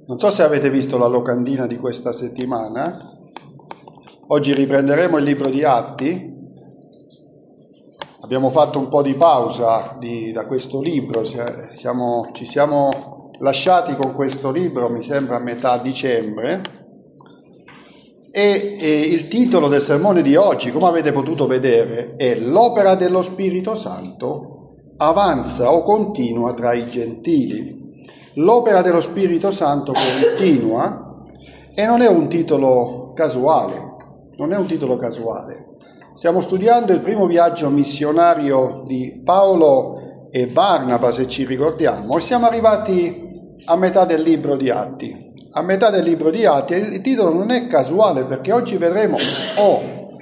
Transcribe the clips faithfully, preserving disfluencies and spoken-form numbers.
Non so se avete visto la locandina di questa settimana. Oggi riprenderemo il libro di Atti. Abbiamo fatto un po' di pausa di, da questo libro, siamo, ci siamo lasciati con questo libro, mi sembra a metà dicembre, e, e il titolo del sermone di oggi, come avete potuto vedere, è L'opera dello Spirito Santo avanza o continua tra i gentili. L'opera dello Spirito Santo continua, e non è un titolo casuale, non è un titolo casuale. Stiamo studiando il primo viaggio missionario di Paolo e Barnaba, se ci ricordiamo, e siamo arrivati a metà del libro di Atti. A metà del libro di Atti, il titolo non è casuale, perché oggi vedremo o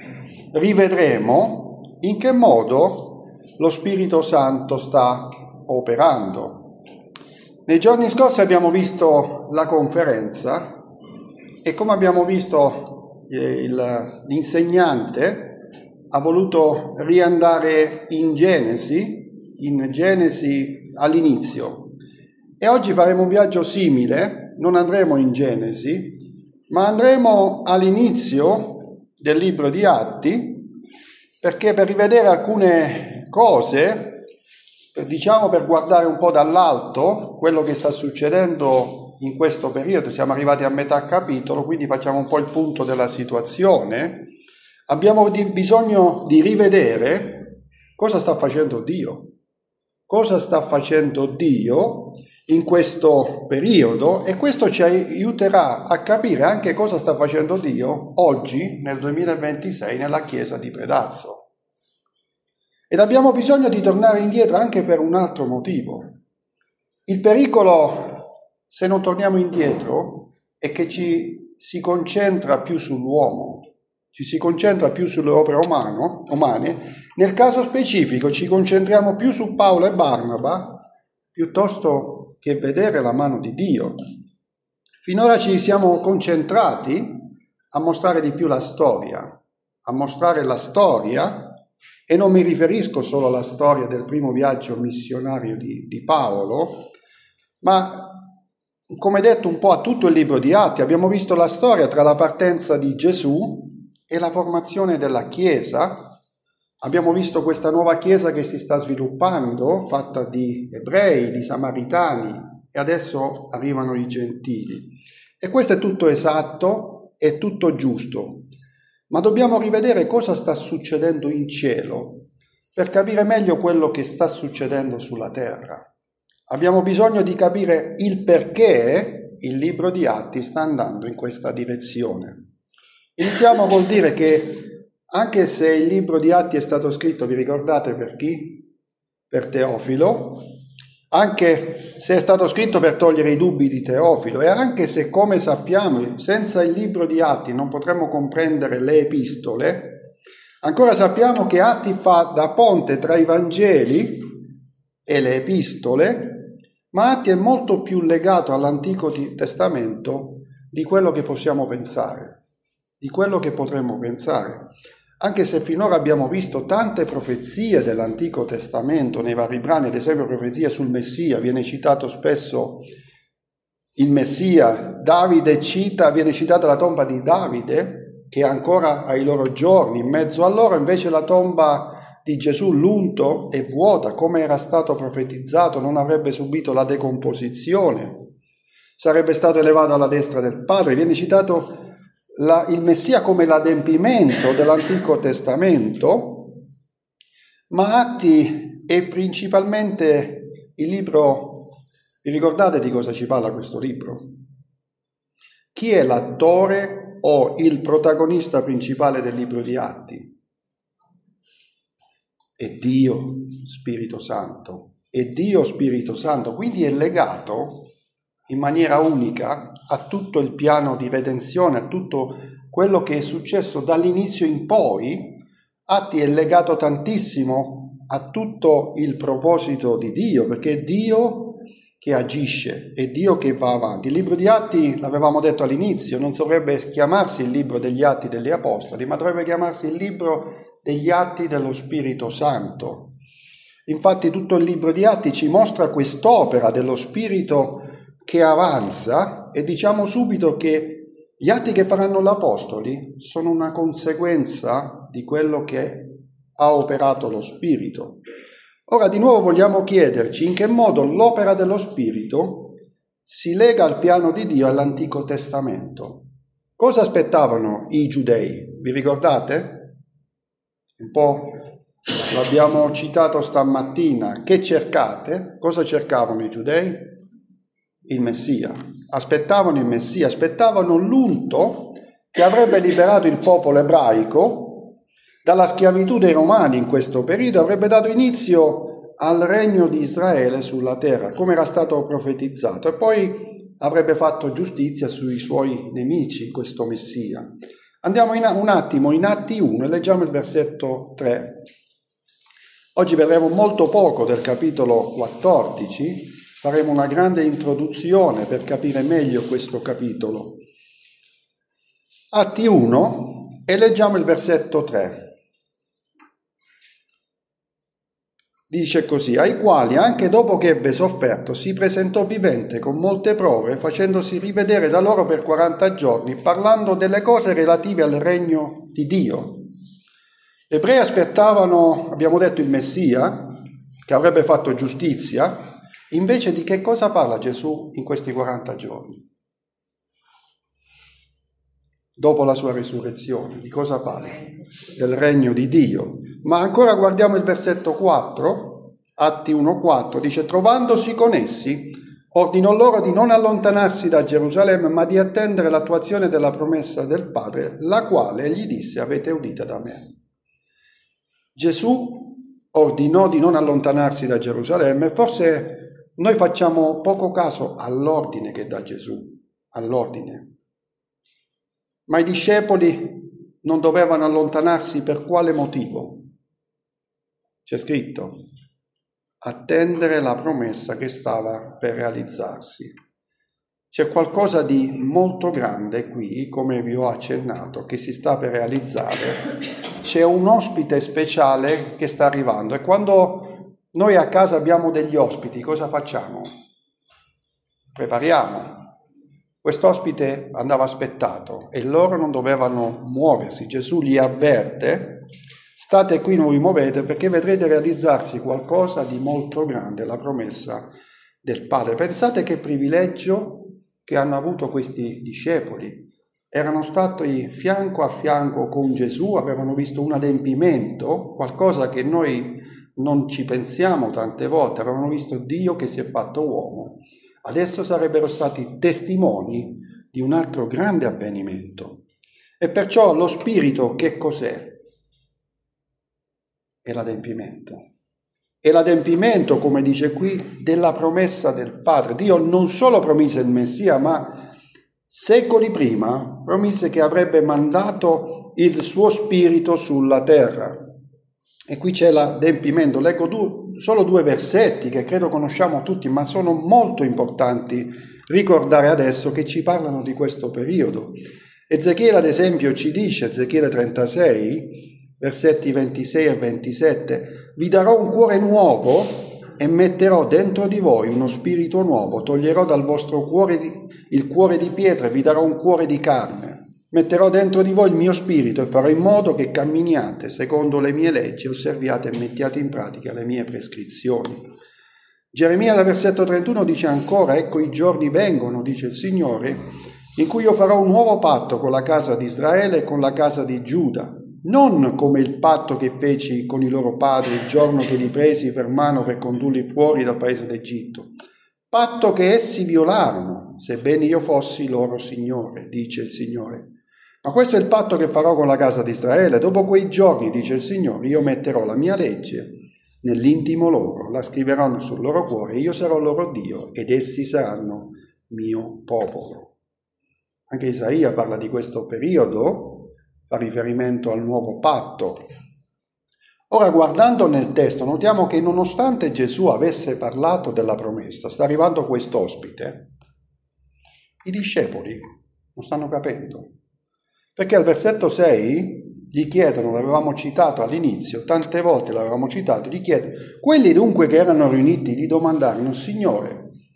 rivedremo in che modo lo Spirito Santo sta operando. Nei giorni scorsi abbiamo visto la conferenza e, come abbiamo visto, il, l'insegnante ha voluto riandare in Genesi, in Genesi all'inizio. E oggi faremo un viaggio simile, non andremo in Genesi, ma andremo all'inizio del libro di Atti, perché per rivedere alcune cose, diciamo per guardare un po' dall'alto quello che sta succedendo in questo periodo. Siamo arrivati a metà capitolo, quindi facciamo un po' il punto della situazione. Abbiamo di, bisogno di rivedere cosa sta facendo Dio, cosa sta facendo Dio in questo periodo, e questo ci aiuterà a capire anche cosa sta facendo Dio oggi nel duemilaventisei nella Chiesa di Predazzo. Ed abbiamo bisogno di tornare indietro anche per un altro motivo. Il pericolo, se non torniamo indietro, è che ci si concentra più sull'uomo, ci si concentra più sulle opere umano, umane. Nel caso specifico ci concentriamo più su Paolo e Barnaba, piuttosto che vedere la mano di Dio. Finora ci siamo concentrati a mostrare di più la storia, a mostrare la storia. E non mi riferisco solo alla storia del primo viaggio missionario di, di Paolo, ma, come detto, un po' a tutto il libro di Atti. Abbiamo visto la storia tra la partenza di Gesù e la formazione della Chiesa. Abbiamo visto questa nuova Chiesa che si sta sviluppando, fatta di ebrei, di samaritani, e adesso arrivano i gentili. E questo è tutto esatto, è tutto giusto. Ma dobbiamo rivedere cosa sta succedendo in cielo per capire meglio quello che sta succedendo sulla terra. Abbiamo bisogno di capire il perché il libro di Atti sta andando in questa direzione. Iniziamo col dire che anche se il libro di Atti è stato scritto, vi ricordate per chi? Per Teofilo. Anche se è stato scritto per togliere i dubbi di Teofilo, e anche se, come sappiamo, senza il libro di Atti non potremmo comprendere le epistole, ancora sappiamo che Atti fa da ponte tra i Vangeli e le epistole, ma Atti è molto più legato all'Antico Testamento di quello che possiamo pensare, di quello che potremmo pensare. Anche se finora abbiamo visto tante profezie dell'Antico Testamento nei vari brani, ad esempio profezie sul Messia, viene citato spesso il Messia. Davide cita, viene citata la tomba di Davide, che è ancora ai loro giorni, in mezzo a loro invece la tomba di Gesù, l'unto, è vuota, come era stato profetizzato, non avrebbe subito la decomposizione, sarebbe stato elevato alla destra del Padre. Viene citato La, il Messia come l'adempimento dell'Antico Testamento, ma Atti è principalmente il libro. Vi ricordate di cosa ci parla questo libro? Chi è l'attore o il protagonista principale del libro di Atti? È Dio Spirito Santo, è Dio Spirito Santo, quindi è legato in maniera unica a tutto il piano di redenzione, a tutto quello che è successo dall'inizio in poi. Atti è legato tantissimo a tutto il proposito di Dio, perché è Dio che agisce, è Dio che va avanti. Il libro di Atti, l'avevamo detto all'inizio, non dovrebbe chiamarsi il libro degli Atti degli Apostoli, ma dovrebbe chiamarsi il libro degli Atti dello Spirito Santo. Infatti tutto il libro di Atti ci mostra quest'opera dello Spirito che avanza e diciamo subito che gli atti che faranno gli apostoli sono una conseguenza di quello che ha operato lo Spirito. Ora di nuovo vogliamo chiederci in che modo l'opera dello Spirito si lega al piano di Dio all'Antico Testamento. Cosa aspettavano i giudei? Vi ricordate? Un po' l'abbiamo citato stamattina. Che cercate? Cosa cercavano i giudei? Il Messia. Aspettavano il Messia, aspettavano l'unto che avrebbe liberato il popolo ebraico dalla schiavitù dei Romani in questo periodo, avrebbe dato inizio al regno di Israele sulla terra, come era stato profetizzato, e poi avrebbe fatto giustizia sui suoi nemici, questo Messia. Andiamo in, un attimo in Atti uno e leggiamo il versetto tre. Oggi vedremo molto poco del capitolo quattordici, faremo una grande introduzione per capire meglio questo capitolo. Atti uno e leggiamo il versetto tre. Dice così: ai quali, anche dopo che ebbe sofferto, si presentò vivente con molte prove, facendosi rivedere da loro per quaranta giorni, parlando delle cose relative al regno di Dio. Gli ebrei aspettavano, abbiamo detto, il Messia, che avrebbe fatto giustizia. Invece di che cosa parla Gesù in questi quaranta giorni? Dopo la sua risurrezione, di cosa parla? Del regno di Dio. Ma ancora guardiamo il versetto quattro, Atti uno quattro, dice: trovandosi con essi, ordinò loro di non allontanarsi da Gerusalemme, ma di attendere l'attuazione della promessa del Padre, la quale gli disse: avete udita da me. Gesù ordinò di non allontanarsi da Gerusalemme. Forse noi facciamo poco caso all'ordine che dà Gesù, all'ordine. Ma i discepoli non dovevano allontanarsi per quale motivo? C'è scritto: attendere la promessa che stava per realizzarsi. C'è qualcosa di molto grande qui, come vi ho accennato, che si sta per realizzare. C'è un ospite speciale che sta arrivando, e quando noi a casa abbiamo degli ospiti, cosa facciamo? Prepariamo. Quest'ospite andava aspettato e loro non dovevano muoversi. Gesù li avverte: state qui, non vi muovete, perché vedrete realizzarsi qualcosa di molto grande, la promessa del Padre. Pensate che privilegio che hanno avuto questi discepoli. Erano stati fianco a fianco con Gesù, avevano visto un adempimento, qualcosa che noi non ci pensiamo tante volte, avevano visto Dio che si è fatto uomo. Adesso sarebbero stati testimoni di un altro grande avvenimento. E perciò lo Spirito che cos'è? È l'adempimento. È l'adempimento, come dice qui, della promessa del Padre. Dio non solo promise il Messia, ma secoli prima promise che avrebbe mandato il suo Spirito sulla terra. E qui c'è l'adempimento. Leggo due, solo due versetti che credo conosciamo tutti, ma sono molto importanti ricordare adesso, che ci parlano di questo periodo. Ezechiele, ad esempio, ci dice, Ezechiele trentasei, versetti ventisei e ventisette: vi darò un cuore nuovo e metterò dentro di voi uno spirito nuovo, toglierò dal vostro cuore di, il cuore di pietra e vi darò un cuore di carne. Metterò dentro di voi il mio spirito e farò in modo che camminiate secondo le mie leggi, osserviate e mettiate in pratica le mie prescrizioni. Geremia, dal versetto trentuno, dice ancora: ecco i giorni vengono, dice il Signore, in cui io farò un nuovo patto con la casa di Israele e con la casa di Giuda, non come il patto che feci con i loro padri il giorno che li presi per mano per condurli fuori dal paese d'Egitto, patto che essi violarono, sebbene io fossi loro Signore, dice il Signore. Ma questo è il patto che farò con la casa di Israele. Dopo quei giorni, dice il Signore, io metterò la mia legge nell'intimo loro, la scriveranno sul loro cuore, io sarò loro Dio ed essi saranno mio popolo. Anche Isaia parla di questo periodo, fa riferimento al nuovo patto. Ora, guardando nel testo, notiamo che nonostante Gesù avesse parlato della promessa, sta arrivando quest'ospite, i discepoli non stanno capendo. Perché al versetto sei gli chiedono, l'avevamo citato all'inizio, tante volte l'avevamo citato, gli chiedono, quelli dunque che erano riuniti gli domandarono: Signore,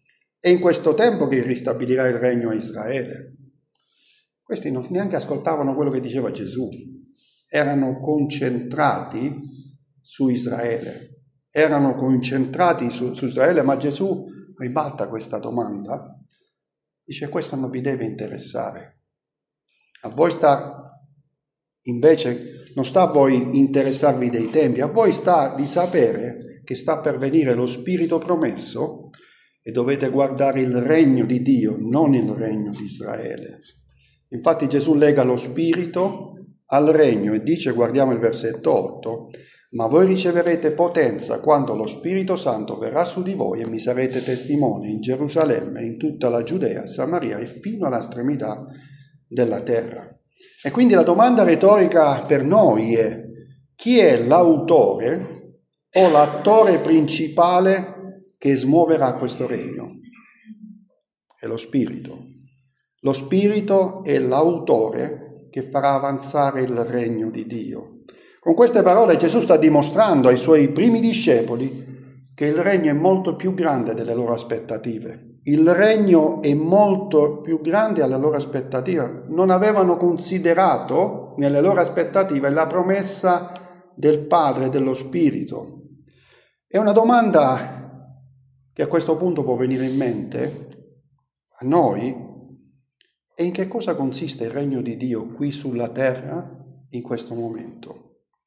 È in questo tempo che ristabilirà il regno a Israele. Questi non neanche ascoltavano quello che diceva Gesù. Erano concentrati su Israele. Erano concentrati su, su Israele, ma Gesù ribalta questa domanda. Dice, questo non vi deve interessare. A voi sta, invece, non sta a voi interessarvi dei tempi, a voi sta di sapere che sta per venire lo Spirito promesso e dovete guardare il regno di Dio, non il regno di Israele. Infatti Gesù lega lo Spirito al regno e dice, guardiamo il versetto otto, ma voi riceverete potenza quando lo Spirito Santo verrà su di voi e mi sarete testimoni in Gerusalemme, in tutta la Giudea, Samaria e fino alla estremità della terra. E quindi la domanda retorica per noi è: chi è l'autore o l'attore principale che smuoverà questo regno? È lo Spirito. Lo Spirito è l'autore che farà avanzare il regno di Dio. Con queste parole Gesù sta dimostrando ai suoi primi discepoli che il regno è molto più grande delle loro aspettative. Il regno è molto più grande alle loro aspettative. Non avevano considerato nelle loro aspettative la promessa del Padre e dello Spirito. È una domanda che a questo punto può venire in mente a noi: e in che cosa consiste il regno di Dio qui sulla terra in questo momento?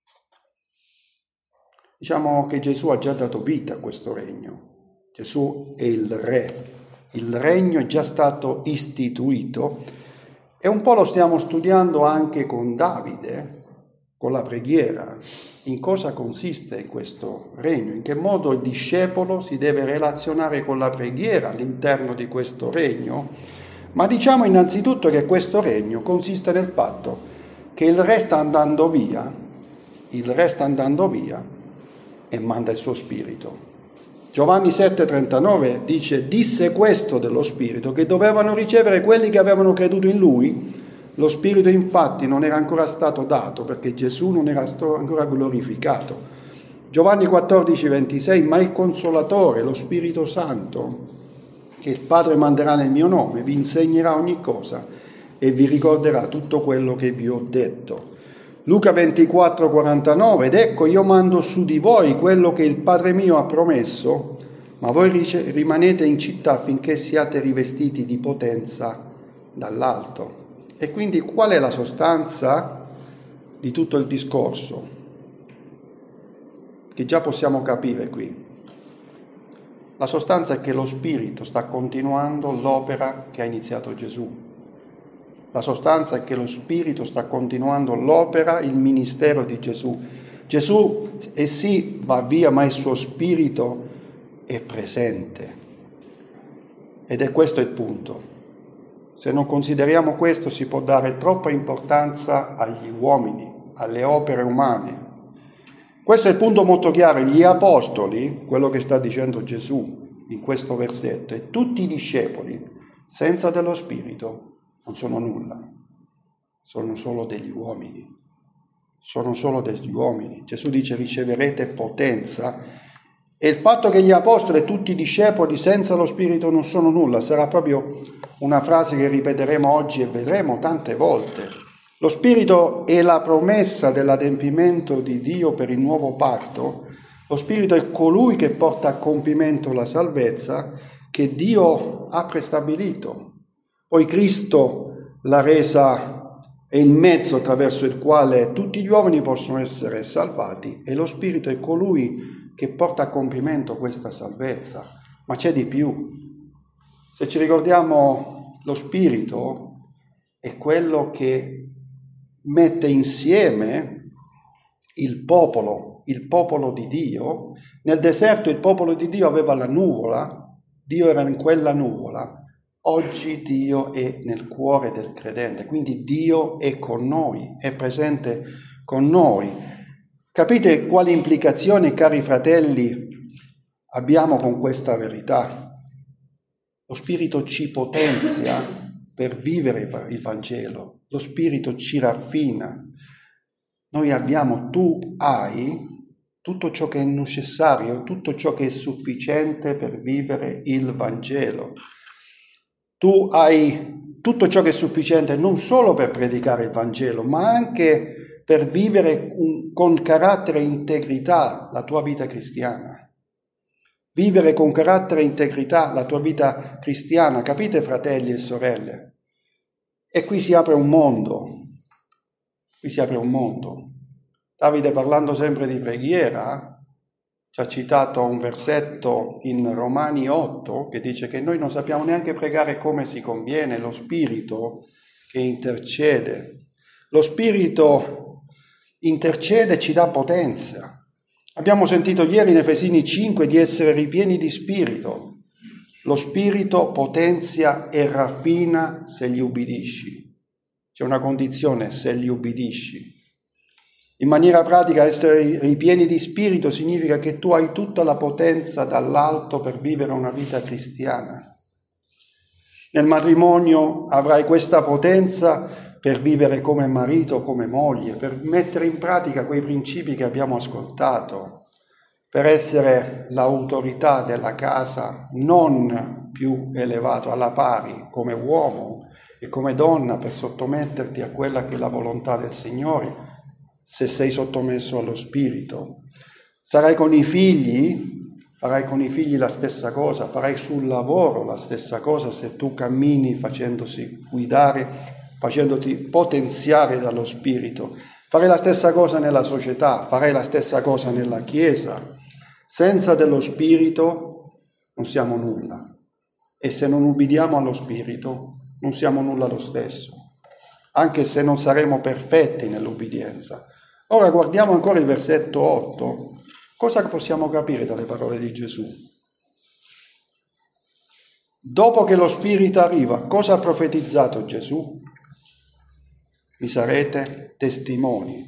Diciamo che Gesù ha già dato vita a questo regno. Gesù è il Re. Il regno è già stato istituito e un po' lo stiamo studiando anche con Davide, con la preghiera. In cosa consiste questo regno? In che modo il discepolo si deve relazionare con la preghiera all'interno di questo regno? Ma diciamo innanzitutto che questo regno consiste nel fatto che il Re sta andando via, il Re sta andando via e manda il suo Spirito. Giovanni sette trentanove dice: disse questo dello Spirito, che dovevano ricevere quelli che avevano creduto in Lui. Lo Spirito infatti non era ancora stato dato perché Gesù non era stato ancora glorificato. Giovanni quattordici ventisei: ma il Consolatore, lo Spirito Santo, che il Padre manderà nel mio nome, vi insegnerà ogni cosa e vi ricorderà tutto quello che vi ho detto. Luca ventiquattro quarantanove: ed ecco io mando su di voi quello che il Padre mio ha promesso, ma voi rimanete in città finché siate rivestiti di potenza dall'alto. E quindi qual è la sostanza di tutto il discorso? Che già possiamo capire qui. La sostanza è che lo Spirito sta continuando l'opera che ha iniziato Gesù. La sostanza è che lo Spirito sta continuando l'opera, il ministero di Gesù. Gesù, e sì, va via, ma il suo Spirito è presente. Ed è questo il punto. Se non consideriamo questo, si può dare troppa importanza agli uomini, alle opere umane. Questo è il punto molto chiaro. Gli apostoli, quello che sta dicendo Gesù in questo versetto, e tutti i discepoli, senza dello Spirito, non sono nulla, sono solo degli uomini, sono solo degli uomini. Gesù dice: riceverete potenza, e il fatto che gli apostoli e tutti i discepoli senza lo Spirito non sono nulla sarà proprio una frase che ripeteremo oggi e vedremo tante volte. Lo Spirito è la promessa dell'adempimento di Dio per il nuovo patto. Lo Spirito è colui che porta a compimento la salvezza che Dio ha prestabilito. Poi Cristo l'ha resa, è il mezzo attraverso il quale tutti gli uomini possono essere salvati, e lo Spirito è colui che porta a compimento questa salvezza. Ma c'è di più. Se ci ricordiamo, lo Spirito è quello che mette insieme il popolo, il popolo di Dio. Nel deserto il popolo di Dio aveva la nuvola, Dio era in quella nuvola. Oggi Dio è nel cuore del credente, quindi Dio è con noi, è presente con noi. Capite quali implicazioni, cari fratelli, abbiamo con questa verità? Lo Spirito ci potenzia per vivere il Vangelo, lo Spirito ci raffina. Noi abbiamo, tu hai tutto ciò che è necessario, tutto ciò che è sufficiente per vivere il Vangelo. Tu hai tutto ciò che è sufficiente non solo per predicare il Vangelo, ma anche per vivere un, con carattere e integrità la tua vita cristiana. Vivere con carattere e integrità la tua vita cristiana, capite fratelli e sorelle? E qui si apre un mondo, qui si apre un mondo. Davide, parlando sempre di preghiera, ci ha citato un versetto in Romani otto che dice che noi non sappiamo neanche pregare come si conviene, lo Spirito che intercede. Lo Spirito intercede e ci dà potenza. Abbiamo sentito ieri in Efesini cinque di essere ripieni di Spirito. Lo Spirito potenzia e raffina se gli ubbidisci. C'è una condizione: se gli ubbidisci. In maniera pratica, essere ripieni di Spirito significa che tu hai tutta la potenza dall'alto per vivere una vita cristiana. Nel matrimonio avrai questa potenza per vivere come marito, come moglie, per mettere in pratica quei principi che abbiamo ascoltato, per essere l'autorità della casa, non più elevato alla pari come uomo e come donna, per sottometterti a quella che è la volontà del Signore. Se sei sottomesso allo Spirito, sarai con i figli, farai con i figli la stessa cosa, farai sul lavoro la stessa cosa se tu cammini facendosi guidare, facendoti potenziare dallo Spirito. Farai la stessa cosa nella società, farai la stessa cosa nella Chiesa. Senza dello Spirito non siamo nulla, e se non ubbidiamo allo Spirito non siamo nulla lo stesso, anche se non saremo perfetti nell'ubbidienza. Ora guardiamo ancora il versetto otto. Cosa possiamo capire dalle parole di Gesù? Dopo che lo Spirito arriva, cosa ha profetizzato Gesù? Mi sarete testimoni.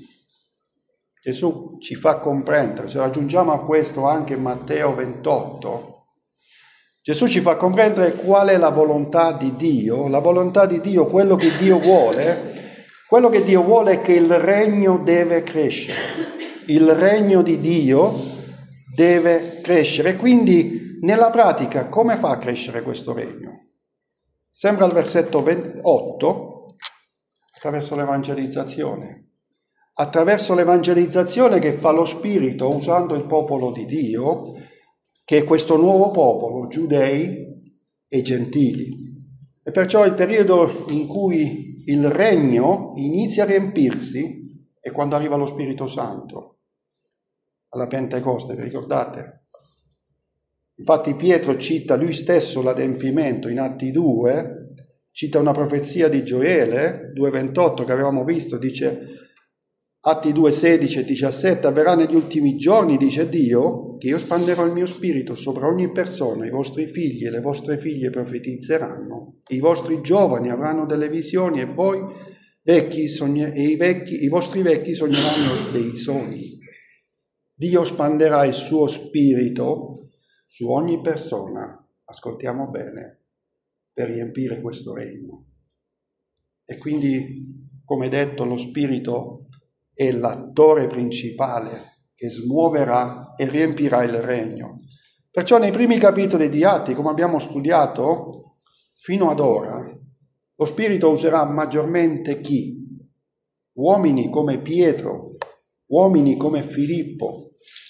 Gesù ci fa comprendere, se aggiungiamo a questo anche Matteo ventotto, Gesù ci fa comprendere qual è la volontà di Dio. La volontà di Dio, quello che Dio vuole, quello che Dio vuole è che il regno deve crescere. Il regno di Dio deve crescere. Quindi, nella pratica, come fa a crescere questo regno? Sembra il versetto otto, attraverso l'evangelizzazione. Attraverso l'evangelizzazione che fa lo Spirito usando il popolo di Dio, che è questo nuovo popolo, giudei e gentili. E perciò il periodo in cui il regno inizia a riempirsi è quando arriva lo Spirito Santo, alla Pentecoste, vi ricordate? Infatti Pietro cita lui stesso l'adempimento in Atti due, cita una profezia di Gioele due ventotto che avevamo visto, dice Atti due sedici e diciassette, avverrà negli ultimi giorni, dice Dio, che io spanderò il mio spirito sopra ogni persona, i vostri figli e le vostre figlie profetizzeranno, i vostri giovani avranno delle visioni e voi vecchi sogni- e i, vecchi, i vostri vecchi sogneranno dei sogni. Dio spanderà il suo spirito su ogni persona, ascoltiamo bene, per riempire questo regno. E quindi, come detto, lo spirito è l'attore principale che smuoverà e riempirà il regno. Perciò nei primi capitoli di Atti, come abbiamo studiato fino ad ora, lo Spirito userà maggiormente chi? Uomini come Pietro, uomini come Filippo,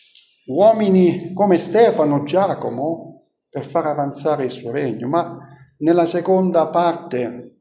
uomini come Stefano, Giacomo, per far avanzare il suo regno. Ma nella seconda parte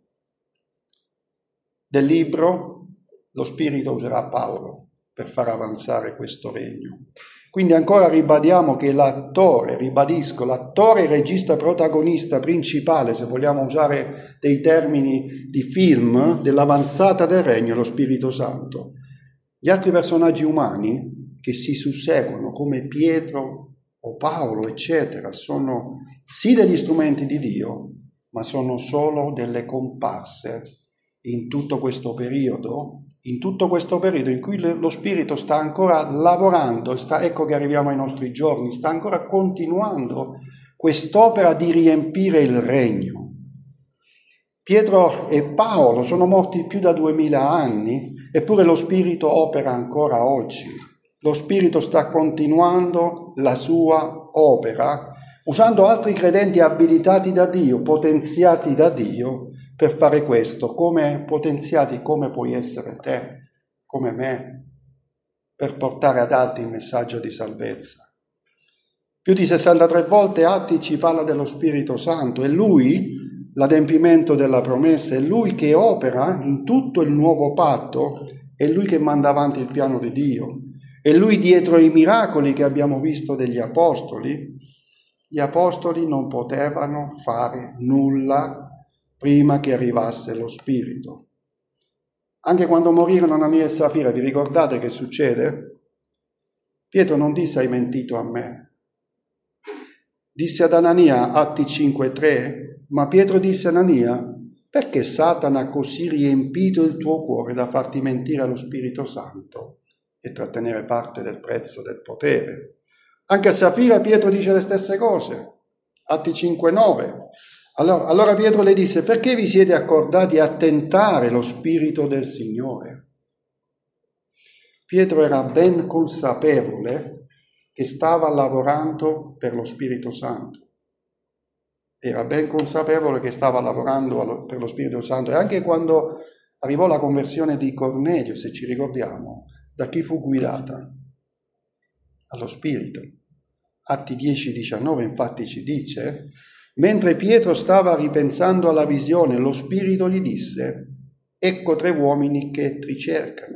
del libro lo Spirito userà Paolo per far avanzare questo regno. Quindi ancora ribadiamo che l'attore, ribadisco, l'attore, il regista protagonista principale, se vogliamo usare dei termini di film, dell'avanzata del regno è lo Spirito Santo. Gli altri personaggi umani che si susseguono, come Pietro o Paolo, eccetera, sono sì degli strumenti di Dio, ma sono solo delle comparse in tutto questo periodo, in tutto questo periodo in cui lo Spirito sta ancora lavorando, sta, ecco che arriviamo ai nostri giorni, sta ancora continuando quest'opera di riempire il regno. Pietro e Paolo sono morti più da duemila anni, eppure lo Spirito opera ancora oggi. lo Spirito sta continuando la sua opera, usando altri credenti abilitati da Dio, potenziati da Dio, per fare questo, come potenziati come puoi essere te, come me, per portare ad altri il messaggio di salvezza. Più di sessantatré volte Atti ci parla dello Spirito Santo, è Lui l'adempimento della promessa, è Lui che opera in tutto il nuovo patto, è Lui che manda avanti il piano di Dio, è Lui dietro i miracoli che abbiamo visto degli Apostoli. Gli Apostoli non potevano fare nulla prima che arrivasse lo Spirito. Anche quando morirono Anania e Safira, vi ricordate che succede? Pietro non disse hai mentito a me. Disse ad Anania, Atti cinque tre, ma Pietro disse a Anania, perché Satana ha così riempito il tuo cuore da farti mentire allo Spirito Santo e trattenere parte del prezzo del potere? Anche a Safira Pietro dice le stesse cose, Atti cinque nove. Allora, allora Pietro le disse, perché vi siete accordati a tentare lo Spirito del Signore? Pietro era ben consapevole che stava lavorando per lo Spirito Santo. Era ben consapevole che stava lavorando per lo Spirito Santo. E anche quando arrivò la conversione di Cornelio, se ci ricordiamo, da chi fu guidata? Allo Spirito. Atti dieci diciannove infatti ci dice, mentre Pietro stava ripensando alla visione, lo Spirito gli disse, ecco tre uomini che ti cercano.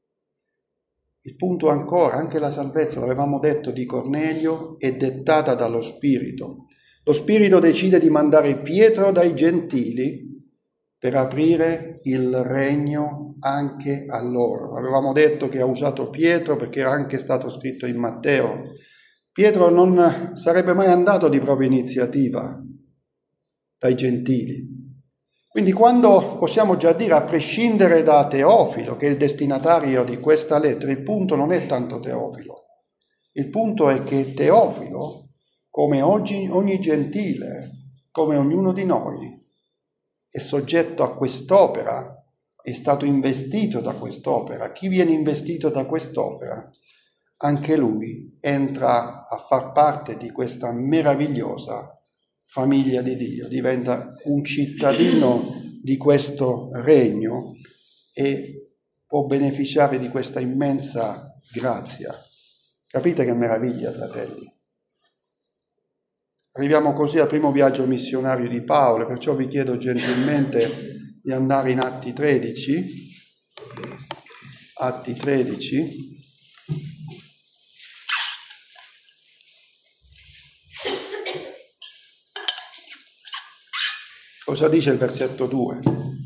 Il punto ancora, anche la salvezza, l'avevamo detto di Cornelio, è dettata dallo Spirito. Lo Spirito decide di mandare Pietro dai gentili per aprire il regno anche a loro. Avevamo detto che ha usato Pietro perché era anche stato scritto in Matteo. Pietro non sarebbe mai andato di propria iniziativa dai gentili. Quindi quando possiamo già dire, a prescindere da Teofilo, che è il destinatario di questa lettera, il punto non è tanto Teofilo. Il punto è che Teofilo, come oggi, ogni gentile, come ognuno di noi, è soggetto a quest'opera, è stato investito da quest'opera. Chi viene investito da quest'opera, anche lui entra a far parte di questa meravigliosa famiglia di Dio, diventa un cittadino di questo regno e può beneficiare di questa immensa grazia. Capite che meraviglia, fratelli? Arriviamo così al primo viaggio missionario di Paolo, perciò vi chiedo gentilmente di andare in Atti tredici, Atti tredici, cosa dice il versetto due?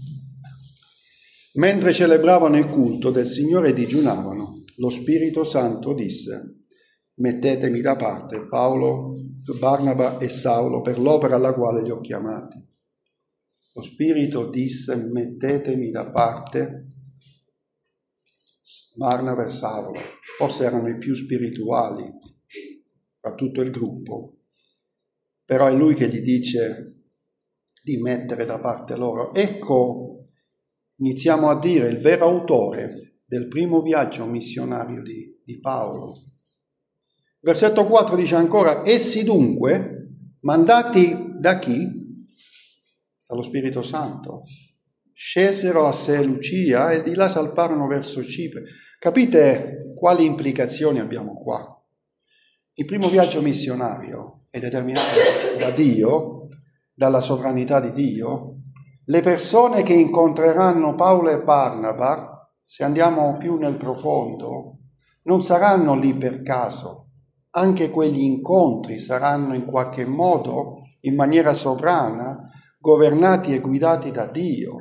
Mentre celebravano il culto del Signore e digiunavano, lo Spirito Santo disse, mettetemi da parte Paolo, Barnaba e Saulo per l'opera alla quale li ho chiamati. Lo Spirito disse, mettetemi da parte Barnaba e Saulo. Forse erano i più spirituali tra tutto il gruppo, però è lui che gli dice di mettere da parte loro. Ecco, iniziamo a dire il vero autore del primo viaggio missionario di, di Paolo. Versetto quattro dice ancora, essi dunque, mandati da chi? Dallo Spirito Santo, scesero a Seleucia e di là salparono verso Cipre. Capite quali implicazioni abbiamo qua? Il primo viaggio missionario è determinato da Dio, dalla sovranità di Dio. Le persone che incontreranno Paolo e Barnaba, se andiamo più nel profondo, non saranno lì per caso. Anche quegli incontri saranno in qualche modo, in maniera sovrana, governati e guidati da Dio.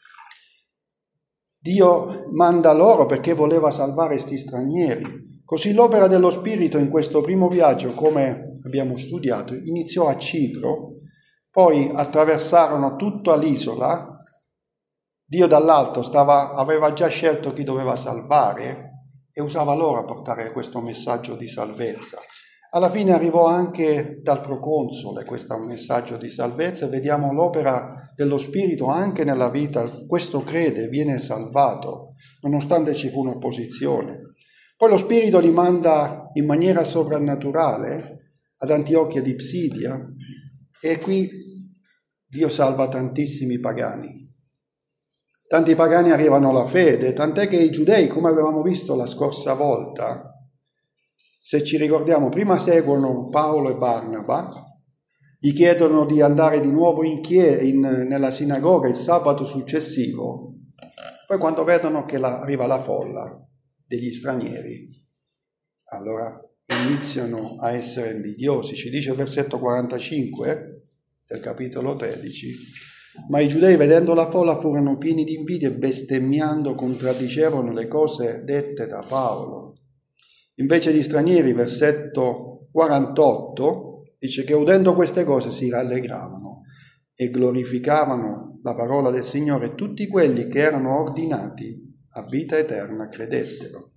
Dio manda loro perché voleva salvare sti stranieri. Così l'opera dello Spirito in questo primo viaggio, come abbiamo studiato, iniziò a Cipro, poi attraversarono tutta l'isola. Dio dall'alto stava, aveva già scelto chi doveva salvare e usava loro a portare questo messaggio di salvezza. Alla fine arrivò anche dal proconsole questo messaggio di salvezza e vediamo l'opera dello Spirito anche nella vita. Questo crede, viene salvato, nonostante ci fu un'opposizione. Poi lo Spirito li manda in maniera sovrannaturale ad Antiochia di Psidia e qui Dio salva tantissimi pagani. Tanti pagani arrivano alla fede, tant'è che i giudei, come avevamo visto la scorsa volta, se ci ricordiamo, prima seguono Paolo e Barnaba, gli chiedono di andare di nuovo in chie- in, nella sinagoga il sabato successivo, poi quando vedono che la, arriva la folla degli stranieri, allora iniziano a essere invidiosi. Ci dice il versetto quarantacinque del capitolo tredici: ma i giudei, vedendo la folla, furono pieni di invidia e bestemmiando contraddicevano le cose dette da Paolo. Invece gli stranieri, versetto quarantotto, dice che udendo queste cose si rallegravano e glorificavano la parola del Signore, e tutti quelli che erano ordinati a vita eterna credettero.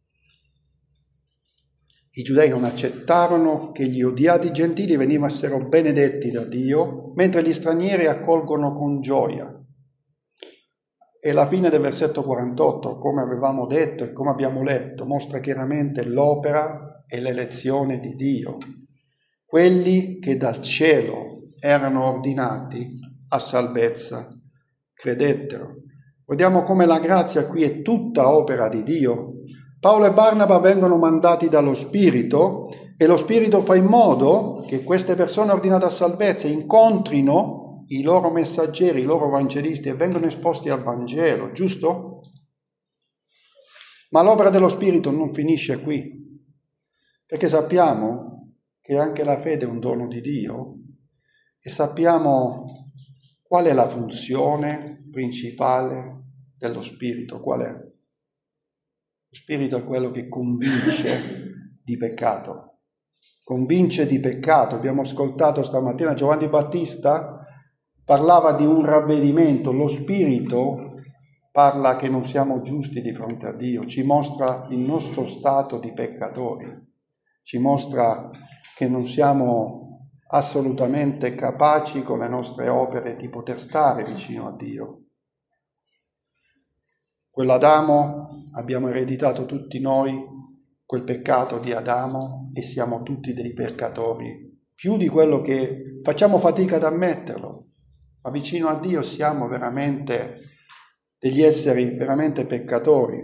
I giudei non accettarono che gli odiati gentili venissero benedetti da Dio, mentre gli stranieri accolgono con gioia. E la fine del versetto quarantotto, come avevamo detto e come abbiamo letto, mostra chiaramente l'opera e l'elezione di Dio. Quelli che dal cielo erano ordinati a salvezza credettero. Vediamo come la grazia qui è tutta opera di Dio. Paolo e Barnaba vengono mandati dallo Spirito e lo Spirito fa in modo che queste persone ordinate a salvezza incontrino i loro messaggeri, i loro evangelisti, e vengono esposti al Vangelo, giusto? Ma l'opera dello Spirito non finisce qui, perché sappiamo che anche la fede è un dono di Dio e sappiamo qual è la funzione principale dello Spirito. Qual è? Lo Spirito è quello che convince di peccato. Convince di peccato. Abbiamo ascoltato stamattina Giovanni Battista parlava di un ravvedimento. Lo Spirito parla che non siamo giusti di fronte a Dio, ci mostra il nostro stato di peccatori, ci mostra che non siamo assolutamente capaci con le nostre opere di poter stare vicino a Dio. Quell'Adamo, abbiamo ereditato tutti noi quel peccato di Adamo e siamo tutti dei peccatori, più di quello che facciamo fatica ad ammetterlo. Ma vicino a Dio siamo veramente degli esseri veramente peccatori.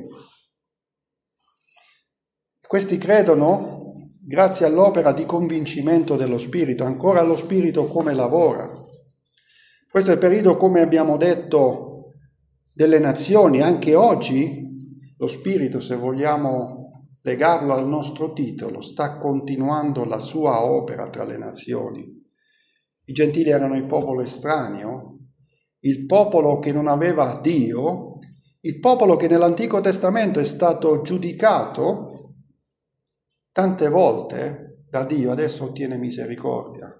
Questi credono grazie all'opera di convincimento dello Spirito. Ancora lo Spirito come lavora. Questo è il periodo, come abbiamo detto, delle nazioni. Anche oggi lo Spirito, se vogliamo legarlo al nostro titolo, sta continuando la sua opera tra le nazioni. I gentili erano il popolo estraneo, il popolo che non aveva Dio, il popolo che nell'Antico Testamento è stato giudicato tante volte da Dio, adesso ottiene misericordia.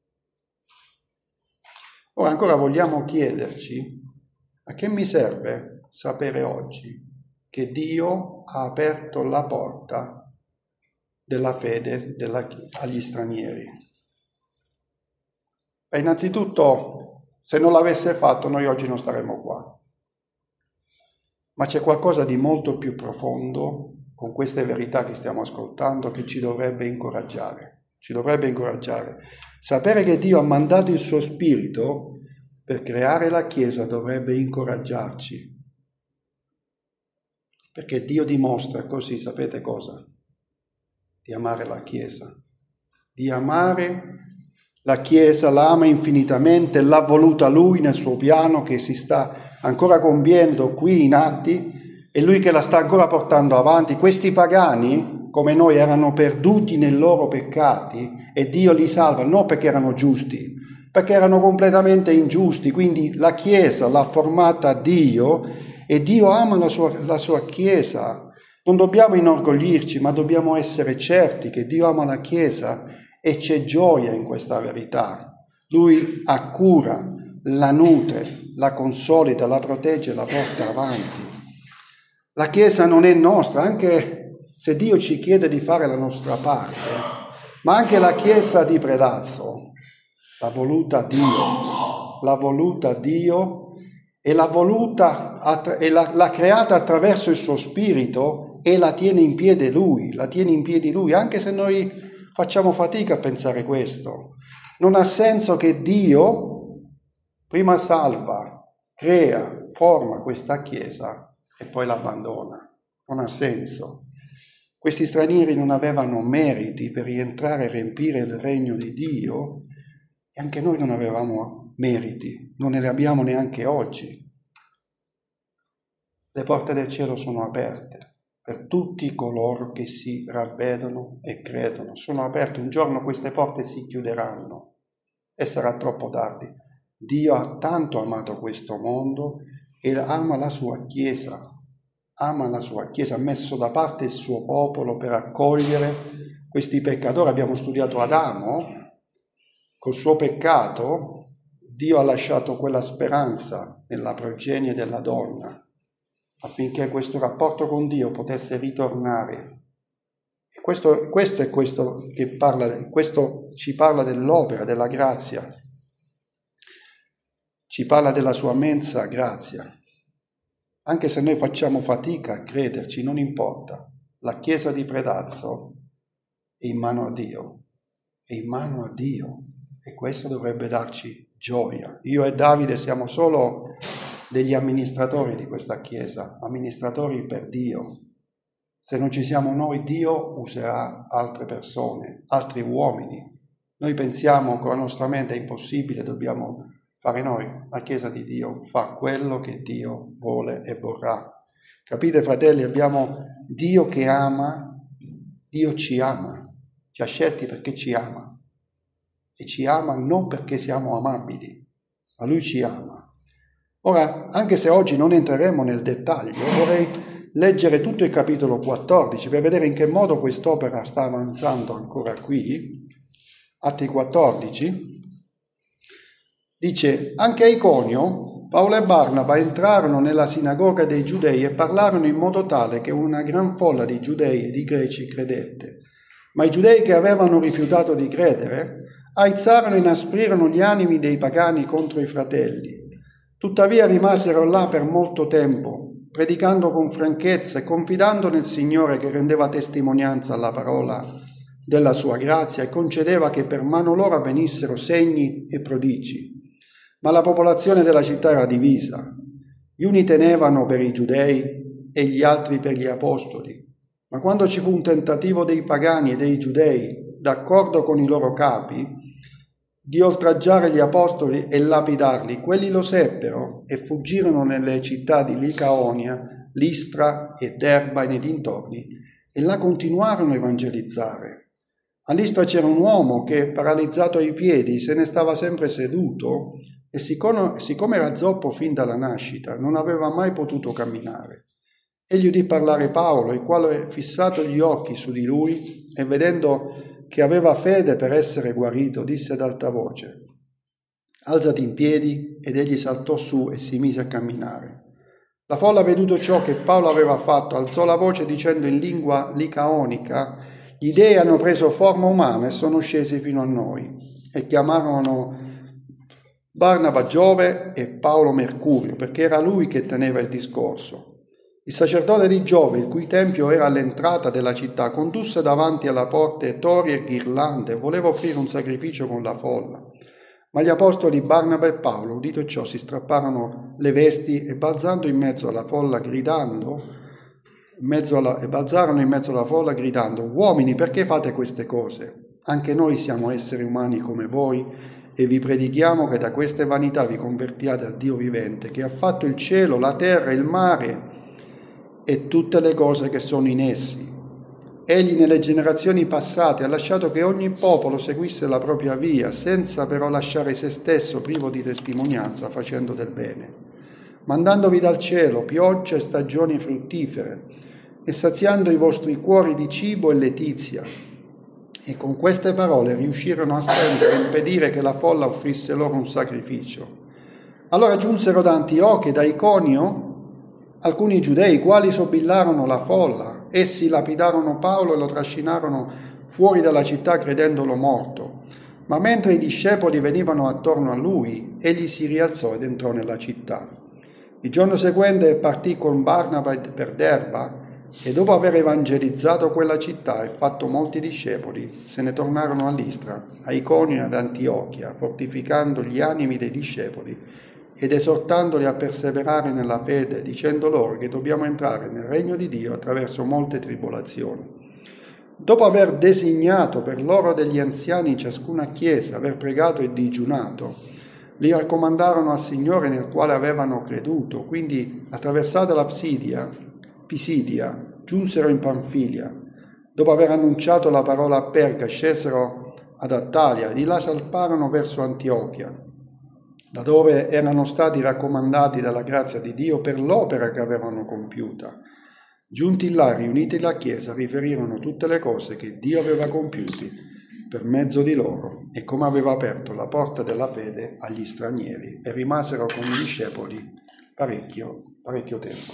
Ora ancora vogliamo chiederci: a che mi serve sapere oggi che Dio ha aperto la porta della fede della, agli stranieri? E innanzitutto, se non l'avesse fatto, noi oggi non staremmo qua. Ma c'è qualcosa di molto più profondo con queste verità che stiamo ascoltando che ci dovrebbe incoraggiare. Ci dovrebbe incoraggiare. Sapere che Dio ha mandato il suo Spirito per creare la Chiesa dovrebbe incoraggiarci. Perché Dio dimostra così, sapete cosa? Di amare la Chiesa. Di amare la Chiesa, la ama infinitamente, l'ha voluta Lui nel suo piano che si sta ancora compiendo qui in Atti, è Lui che la sta ancora portando avanti. Questi pagani, come noi, erano perduti nei loro peccati e Dio li salva, non perché erano giusti, perché erano completamente ingiusti. Quindi la Chiesa l'ha formata Dio e Dio ama la sua, la sua Chiesa. Non dobbiamo inorgoglirci, ma dobbiamo essere certi che Dio ama la Chiesa e c'è gioia in questa verità. Lui ha cura, la nutre, la consolida, la protegge, la porta avanti. La Chiesa non è nostra, anche se Dio ci chiede di fare la nostra parte, ma anche la Chiesa di Predazzo l'ha voluta Dio, l'ha voluta Dio e l'ha voluta e l'ha, l'ha creata attraverso il suo Spirito e la tiene in piedi lui, la tiene in piedi lui, anche se noi facciamo fatica a pensare questo. Non ha senso che Dio prima salva, crea, forma questa Chiesa e poi l'abbandona. Non ha senso. Questi stranieri non avevano meriti per rientrare e riempire il regno di Dio e anche noi non avevamo meriti, non ne abbiamo neanche oggi. Le porte del cielo sono aperte per tutti coloro che si ravvedono e credono. Sono aperte, un giorno queste porte si chiuderanno e sarà troppo tardi. Dio ha tanto amato questo mondo e ama la sua Chiesa, ama la sua Chiesa, ha messo da parte il suo popolo per accogliere questi peccatori. Abbiamo studiato Adamo, col suo peccato Dio ha lasciato quella speranza nella progenie della donna, affinché questo rapporto con Dio potesse ritornare. E questo, questo è questo che parla, questo ci parla dell'opera, della grazia, ci parla della sua mensa grazia. Anche se noi facciamo fatica a crederci, non importa. La Chiesa di Predazzo è in mano a Dio, è in mano a Dio e questo dovrebbe darci gioia. Io e Davide siamo solo degli amministratori di questa Chiesa, amministratori per Dio. Se non ci siamo noi, Dio userà altre persone, altri uomini. Noi pensiamo con la nostra mente è impossibile, dobbiamo fare noi. La Chiesa di Dio fa quello che Dio vuole e vorrà. Capite, fratelli? Abbiamo Dio che ama, Dio ci ama, ci ha scelti perché ci ama. E ci ama non perché siamo amabili, ma Lui ci ama. Ora, anche se oggi non entreremo nel dettaglio, vorrei leggere tutto il capitolo quattordici per vedere in che modo quest'opera sta avanzando ancora qui. Atti quattordici. Dice, anche a Iconio, Paolo e Barnaba entrarono nella sinagoga dei Giudei e parlarono in modo tale che una gran folla di Giudei e di Greci credette. Ma i Giudei che avevano rifiutato di credere aizzarono e inasprirono gli animi dei pagani contro i fratelli. Tuttavia rimasero là per molto tempo, predicando con franchezza e confidando nel Signore che rendeva testimonianza alla parola della sua grazia e concedeva che per mano loro avvenissero segni e prodigi. Ma la popolazione della città era divisa. Gli uni tenevano per i giudei e gli altri per gli apostoli. Ma quando ci fu un tentativo dei pagani e dei giudei, d'accordo con i loro capi, di oltraggiare gli apostoli e lapidarli, quelli lo seppero e fuggirono nelle città di Licaonia, Listra e Derba e nei dintorni, e là continuarono a evangelizzare. A Listra c'era un uomo che, paralizzato ai piedi, se ne stava sempre seduto e siccome, siccome era zoppo fin dalla nascita, non aveva mai potuto camminare. Egli udì parlare Paolo, il quale, fissato gli occhi su di lui e vedendo che aveva fede per essere guarito, disse ad alta voce: alzati in piedi, ed egli saltò su e si mise a camminare. La folla, veduto ciò che Paolo aveva fatto, alzò la voce dicendo in lingua licaonica: gli dei hanno preso forma umana e sono scesi fino a noi. E chiamarono Barnaba Giove e Paolo Mercurio, perché era lui che teneva il discorso. Il sacerdote di Giove, il cui tempio era all'entrata della città, condusse davanti alla porta tori e ghirlande e voleva offrire un sacrificio con la folla. Ma gli apostoli Barnaba e Paolo, udito ciò, si strapparono le vesti e balzando in mezzo alla folla gridando, in mezzo alla, e balzarono in mezzo alla folla gridando: uomini, perché fate queste cose? Anche noi siamo esseri umani come voi e vi predichiamo che da queste vanità vi convertiate al Dio vivente, che ha fatto il cielo, la terra, il mare e tutte le cose che sono in essi. Egli nelle generazioni passate ha lasciato che ogni popolo seguisse la propria via, senza però lasciare se stesso privo di testimonianza, facendo del bene, mandandovi dal cielo pioggia e stagioni fruttifere, e saziando i vostri cuori di cibo e letizia. E con queste parole riuscirono a stendere e impedire che la folla offrisse loro un sacrificio. Allora giunsero da Antiochia e da Iconio alcuni giudei, quali sobillarono la folla. Essi lapidarono Paolo e lo trascinarono fuori dalla città credendolo morto. Ma mentre i discepoli venivano attorno a lui, egli si rialzò ed entrò nella città. Il giorno seguente partì con Barnaba per Derba e dopo aver evangelizzato quella città e fatto molti discepoli, se ne tornarono a Listra, a Iconio e ad Antiochia, fortificando gli animi dei discepoli ed esortandoli a perseverare nella fede, dicendo loro che dobbiamo entrare nel regno di Dio attraverso molte tribolazioni. Dopo aver designato per loro degli anziani in ciascuna chiesa, aver pregato e digiunato, li raccomandarono al Signore nel quale avevano creduto. Quindi, attraversata la Psidia, Pisidia, giunsero in Panfilia. Dopo aver annunciato la parola a Perga, scesero ad Attalia, di là salparono verso Antiochia, da dove erano stati raccomandati dalla grazia di Dio per l'opera che avevano compiuta. Giunti là, riuniti la Chiesa, riferirono tutte le cose che Dio aveva compiuti per mezzo di loro e come aveva aperto la porta della fede agli stranieri, e rimasero con i discepoli parecchio, parecchio tempo.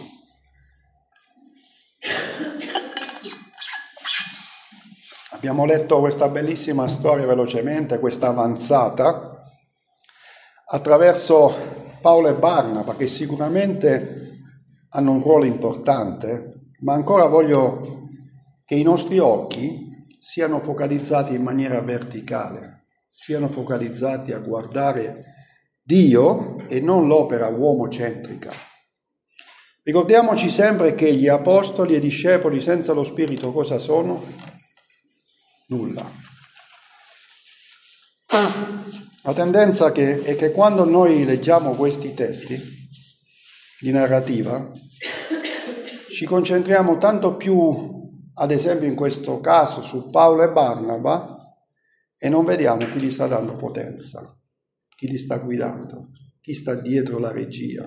Abbiamo letto questa bellissima storia velocemente, questa avanzata, attraverso Paolo e Barnaba, che sicuramente hanno un ruolo importante, ma ancora voglio che i nostri occhi siano focalizzati in maniera verticale, siano focalizzati a guardare Dio e non l'opera uomocentrica. Ricordiamoci sempre che gli apostoli e i discepoli senza lo Spirito cosa sono? Nulla. La tendenza che è che quando noi leggiamo questi testi di narrativa ci concentriamo tanto più, ad esempio in questo caso, su Paolo e Barnaba e non vediamo chi gli sta dando potenza, chi li sta guidando, chi sta dietro la regia.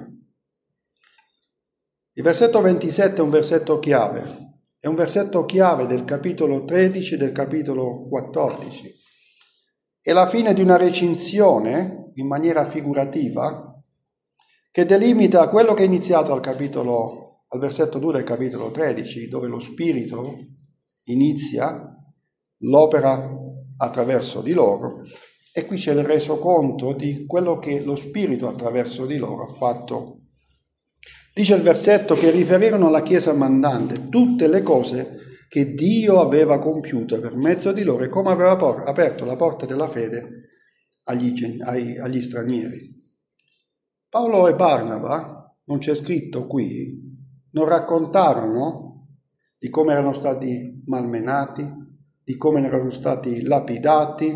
Il versetto ventisette è un versetto chiave, è un versetto chiave del capitolo tredici e del capitolo quattordici. È la fine di una recinzione, in maniera figurativa, che delimita quello che è iniziato al capitolo al versetto due del capitolo tredici, dove lo Spirito inizia l'opera attraverso di loro, e qui c'è il resoconto di quello che lo Spirito attraverso di loro ha fatto. Dice il versetto che riferirono alla Chiesa mandante tutte le cose che Dio aveva compiute per mezzo di loro e come aveva por- aperto la porta della fede agli, ai, agli stranieri. Paolo e Barnaba, non c'è scritto qui, non raccontarono di come erano stati malmenati, di come erano stati lapidati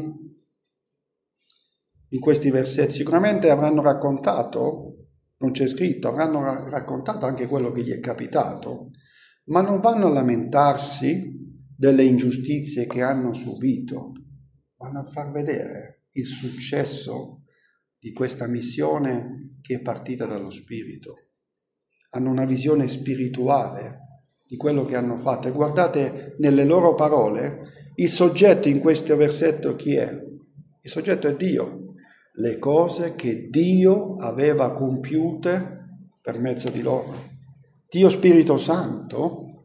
in questi versetti. Sicuramente avranno raccontato, non c'è scritto, avranno raccontato anche quello che gli è capitato, ma non vanno a lamentarsi delle ingiustizie che hanno subito, vanno a far vedere il successo di questa missione che è partita dallo Spirito. Hanno una visione spirituale di quello che hanno fatto. E guardate nelle loro parole, il soggetto in questo versetto chi è? Il soggetto è Dio. Le cose che Dio aveva compiute per mezzo di loro. Dio Spirito Santo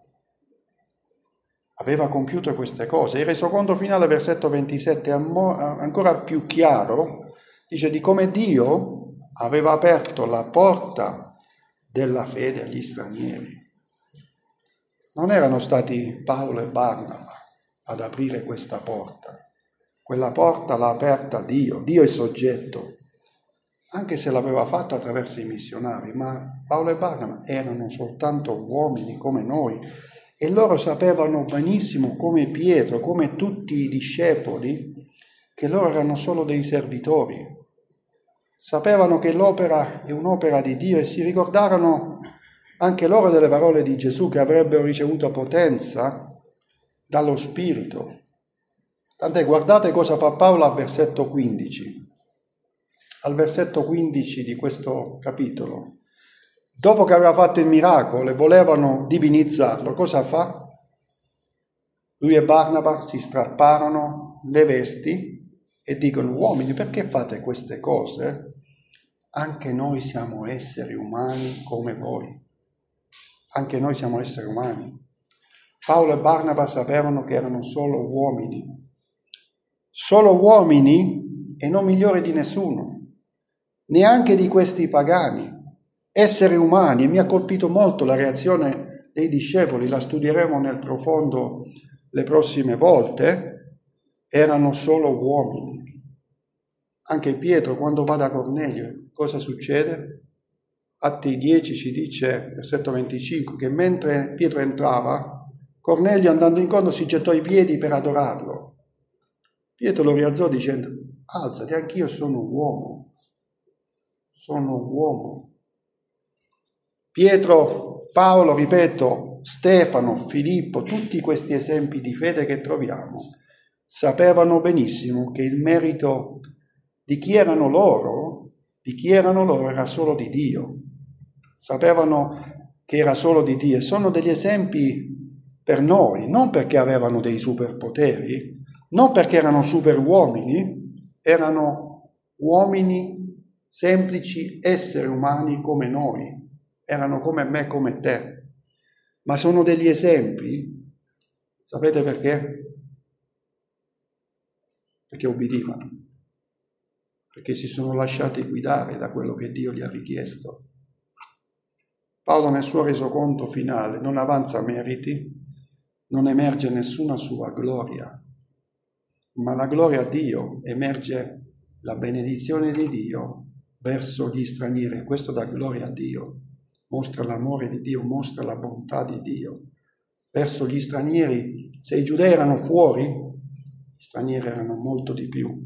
aveva compiuto queste cose. Il resoconto finale, versetto ventisette, è ancora più chiaro, dice di come Dio aveva aperto la porta della fede agli stranieri. Non erano stati Paolo e Barnaba ad aprire questa porta. Quella porta l'ha aperta Dio, Dio è soggetto, anche se l'aveva fatto attraverso i missionari, ma Paolo e Barnaba erano soltanto uomini come noi e loro sapevano benissimo, come Pietro, come tutti i discepoli, che loro erano solo dei servitori. Sapevano che l'opera è un'opera di Dio e si ricordarono anche loro delle parole di Gesù che avrebbero ricevuto potenza dallo Spirito. Tant'è, guardate cosa fa Paolo al versetto quindici. Al versetto quindici di questo capitolo. Dopo che aveva fatto il miracolo e volevano divinizzarlo, cosa fa? Lui e Barnaba si strapparono le vesti e dicono: uomini, perché fate queste cose? Anche noi siamo esseri umani come voi. Anche noi siamo esseri umani. Paolo e Barnaba sapevano che erano solo uomini. Solo uomini e non migliori di nessuno. Neanche di questi pagani. Esseri umani. E mi ha colpito molto la reazione dei discepoli, la studieremo nel profondo le prossime volte, erano solo uomini. Anche Pietro, quando va da Cornelio, cosa succede? Atti dieci ci dice, versetto venticinque, che mentre Pietro entrava, Cornelio andando incontro si gettò ai piedi per adorarlo. Pietro lo rialzò dicendo: alzati, anch'io sono uomo, sono uomo. Pietro, Paolo, ripeto, Stefano, Filippo, tutti questi esempi di fede che troviamo, sapevano benissimo che il merito di chi erano loro, di chi erano loro era solo di Dio. Sapevano che era solo di Dio e sono degli esempi per noi, non perché avevano dei superpoteri, non perché erano super uomini, erano uomini semplici, esseri umani come noi, erano come me, come te, ma sono degli esempi, sapete perché? Perché obbedivano, perché si sono lasciati guidare da quello che Dio gli ha richiesto. Paolo nel suo resoconto finale non avanza meriti, non emerge nessuna sua gloria, ma la gloria a Dio emerge la benedizione di Dio verso gli stranieri. Questo dà gloria a Dio, mostra l'amore di Dio, mostra la bontà di Dio verso gli stranieri. Se i giudei erano fuori, gli stranieri erano molto di più.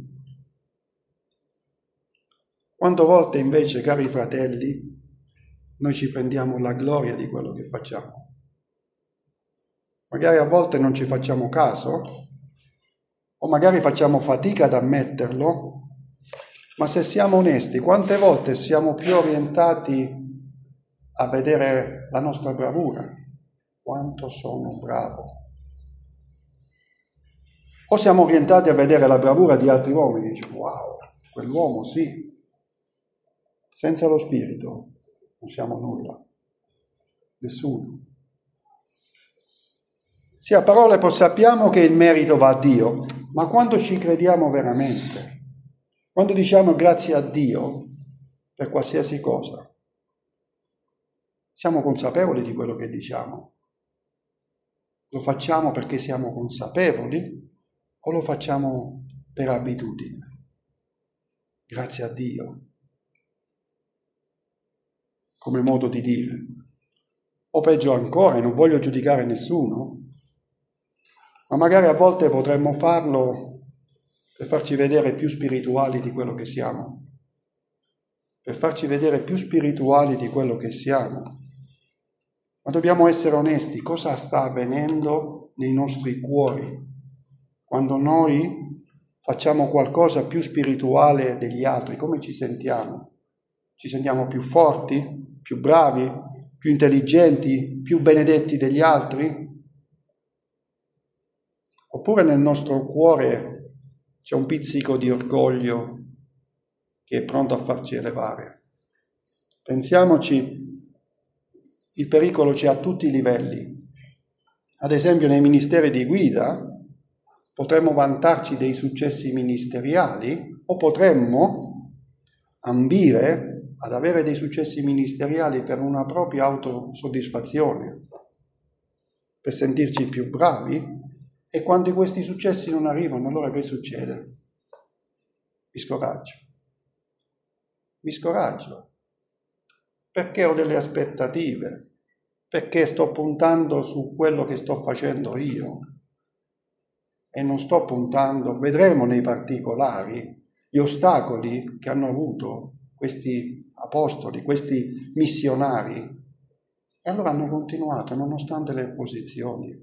Quante volte invece, cari fratelli, noi ci prendiamo la gloria di quello che facciamo? Magari a volte non ci facciamo caso, o magari facciamo fatica ad ammetterlo, ma se siamo onesti, quante volte siamo più orientati a vedere la nostra bravura? Quanto sono bravo? O siamo orientati a vedere la bravura di altri uomini, diciamo: wow, quell'uomo sì. Senza lo Spirito non siamo nulla, nessuno. Sì, a parole sappiamo che il merito va a Dio, ma quando ci crediamo veramente, quando diciamo grazie a Dio per qualsiasi cosa, siamo consapevoli di quello che diciamo? Lo facciamo perché siamo consapevoli o lo facciamo per abitudine? Grazie a Dio, come modo di dire. O peggio ancora, e non voglio giudicare nessuno, ma magari a volte potremmo farlo per farci vedere più spirituali di quello che siamo, per farci vedere più spirituali di quello che siamo. Ma dobbiamo essere onesti, cosa sta avvenendo nei nostri cuori quando noi facciamo qualcosa più spirituale degli altri? Come ci sentiamo? Ci sentiamo più forti? Più bravi, più intelligenti, più benedetti degli altri? Oppure nel nostro cuore c'è un pizzico di orgoglio che è pronto a farci elevare? Pensiamoci, il pericolo c'è a tutti i livelli. Ad esempio nei ministeri di guida potremmo vantarci dei successi ministeriali o potremmo ambire ad avere dei successi ministeriali per una propria autosoddisfazione, per sentirci più bravi, e quando questi successi non arrivano, allora che succede? Mi scoraggio. Mi scoraggio. Perché ho delle aspettative? Perché sto puntando su quello che sto facendo io e non sto puntando, vedremo nei particolari, gli ostacoli che hanno avuto questi apostoli, questi missionari, e allora hanno continuato nonostante le opposizioni.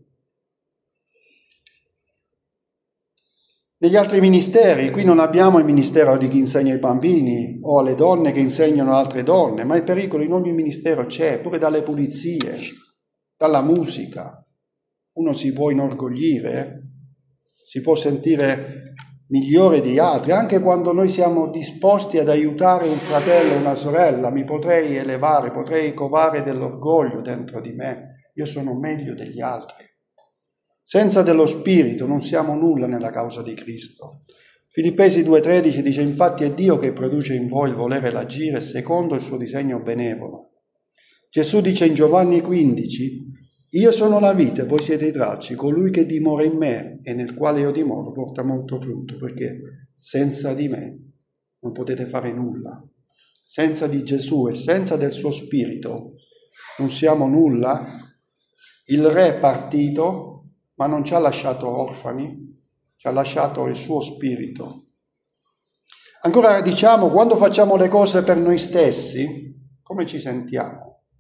Negli altri ministeri, qui non abbiamo il ministero di chi insegna ai bambini o alle donne che insegnano altre donne, ma il pericolo in ogni ministero c'è, pure dalle pulizie, dalla musica. Uno si può inorgoglire, si può sentire migliore di altri, anche quando noi siamo disposti ad aiutare un fratello o una sorella. Mi potrei elevare, potrei covare dell'orgoglio dentro di me, io sono meglio degli altri. Senza dello Spirito non siamo nulla nella causa di Cristo. Filippesi due tredici dice: infatti è Dio che produce in voi il volere e l'agire secondo il suo disegno benevolo. Gesù dice in Giovanni quindici: Io sono la vite, voi siete i tralci, colui che dimora in me e nel quale io dimoro porta molto frutto, perché senza di me non potete fare nulla. Senza di Gesù e senza del suo spirito non siamo nulla. Il re è partito, ma non ci ha lasciato orfani, ci ha lasciato il suo spirito. Ancora diciamo, quando facciamo le cose per noi stessi, come ci sentiamo?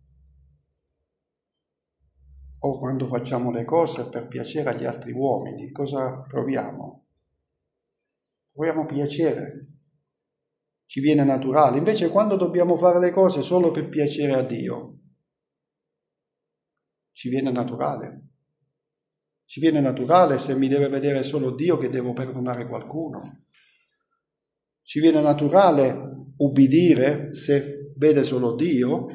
O quando facciamo le cose per piacere agli altri uomini, cosa proviamo? Proviamo piacere, ci viene naturale. Invece quando dobbiamo fare le cose solo per piacere a Dio, ci viene naturale. Ci viene naturale se mi deve vedere solo Dio che devo perdonare qualcuno. Ci viene naturale ubbidire se vede solo Dio.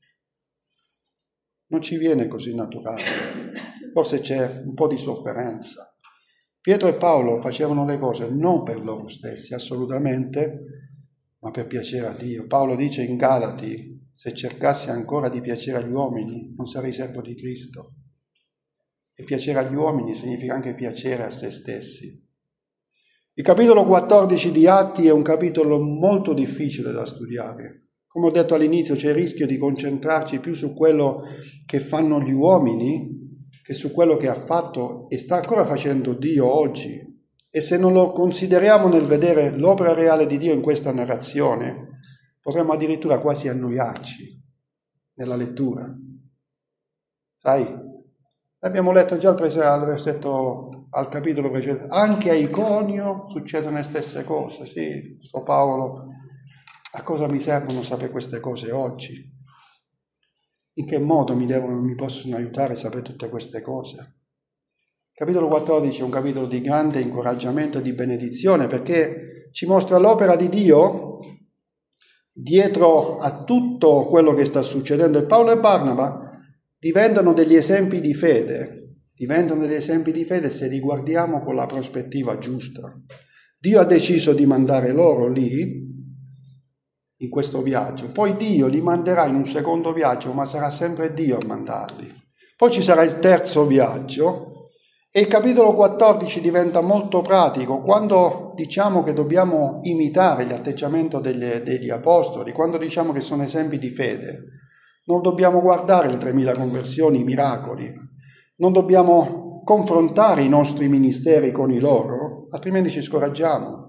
Non ci viene così naturale. Forse c'è un po' di sofferenza. Pietro e Paolo facevano le cose non per loro stessi, assolutamente, ma per piacere a Dio. Paolo dice in Galati, se cercassi ancora di piacere agli uomini, non sarei servo di Cristo. E piacere agli uomini significa anche piacere a se stessi. Il capitolo quattordici di Atti è un capitolo molto difficile da studiare. Come ho detto all'inizio, c'è il rischio di concentrarci più su quello che fanno gli uomini che su quello che ha fatto e sta ancora facendo Dio oggi. E se non lo consideriamo nel vedere l'opera reale di Dio in questa narrazione, potremmo addirittura quasi annoiarci nella lettura. Sai, abbiamo letto già al versetto, al capitolo precedente, anche a Iconio succedono le stesse cose. Sì, sto Paolo, a cosa mi servono sapere queste cose oggi? In che modo mi, devono, mi possono aiutare a sapere tutte queste cose? Il capitolo quattordici è un capitolo di grande incoraggiamento e di benedizione, perché ci mostra l'opera di Dio dietro a tutto quello che sta succedendo. E Paolo e Barnaba diventano degli esempi di fede, diventano degli esempi di fede se li guardiamo con la prospettiva giusta. Dio ha deciso di mandare loro lì, in questo viaggio. Poi Dio li manderà in un secondo viaggio, ma sarà sempre Dio a mandarli. Poi ci sarà il terzo viaggio e il capitolo quattordici diventa molto pratico quando diciamo che dobbiamo imitare l'atteggiamento degli, degli apostoli, quando diciamo che sono esempi di fede. Non dobbiamo guardare le tremila conversioni, i miracoli, non dobbiamo confrontare i nostri ministeri con i loro, altrimenti ci scoraggiamo.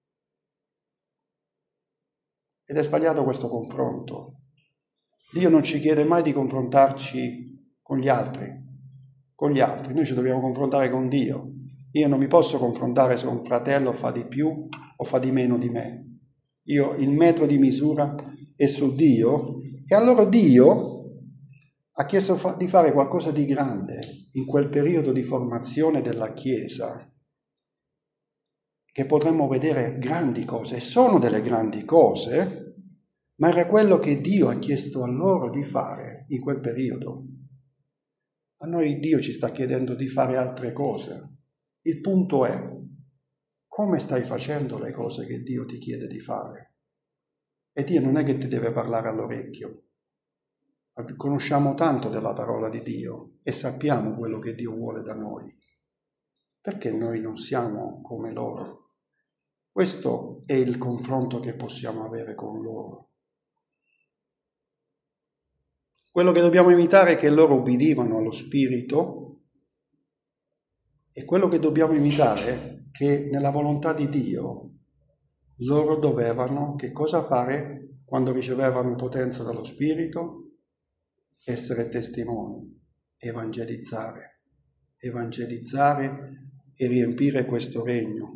Ed è sbagliato questo confronto. Dio non ci chiede mai di confrontarci con gli altri, con gli altri. Noi ci dobbiamo confrontare con Dio. Io non mi posso confrontare se un fratello fa di più o fa di meno di me. Io, il metro di misura è su Dio, e allora Dio ha chiesto fa- di fare qualcosa di grande in quel periodo di formazione della Chiesa, che potremmo vedere grandi cose, e sono delle grandi cose, ma era quello che Dio ha chiesto a loro di fare in quel periodo. A noi Dio ci sta chiedendo di fare altre cose. Il punto è, come stai facendo le cose che Dio ti chiede di fare? E Dio non è che ti deve parlare all'orecchio. Conosciamo tanto della parola di Dio e sappiamo quello che Dio vuole da noi. Perché noi non siamo come loro? Questo è il confronto che possiamo avere con loro. Quello che dobbiamo imitare è che loro ubbidivano allo Spirito, e quello che dobbiamo imitare è che nella volontà di Dio loro dovevano che cosa fare quando ricevevano potenza dallo Spirito? Essere testimoni, evangelizzare, evangelizzare e riempire questo regno.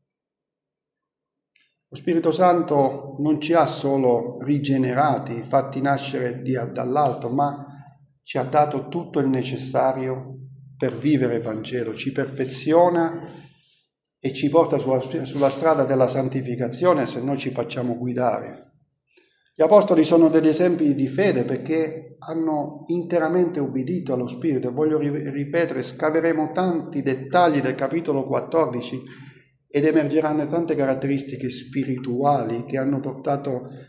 Lo Spirito Santo non ci ha solo rigenerati, fatti nascere di, dall'alto, ma ci ha dato tutto il necessario per vivere il Vangelo, ci perfeziona e ci porta sulla, sulla strada della santificazione se noi ci facciamo guidare. Gli Apostoli sono degli esempi di fede perché hanno interamente ubbidito allo Spirito, e voglio ripetere, scaveremo tanti dettagli del capitolo quattordici ed emergeranno tante caratteristiche spirituali che hanno portato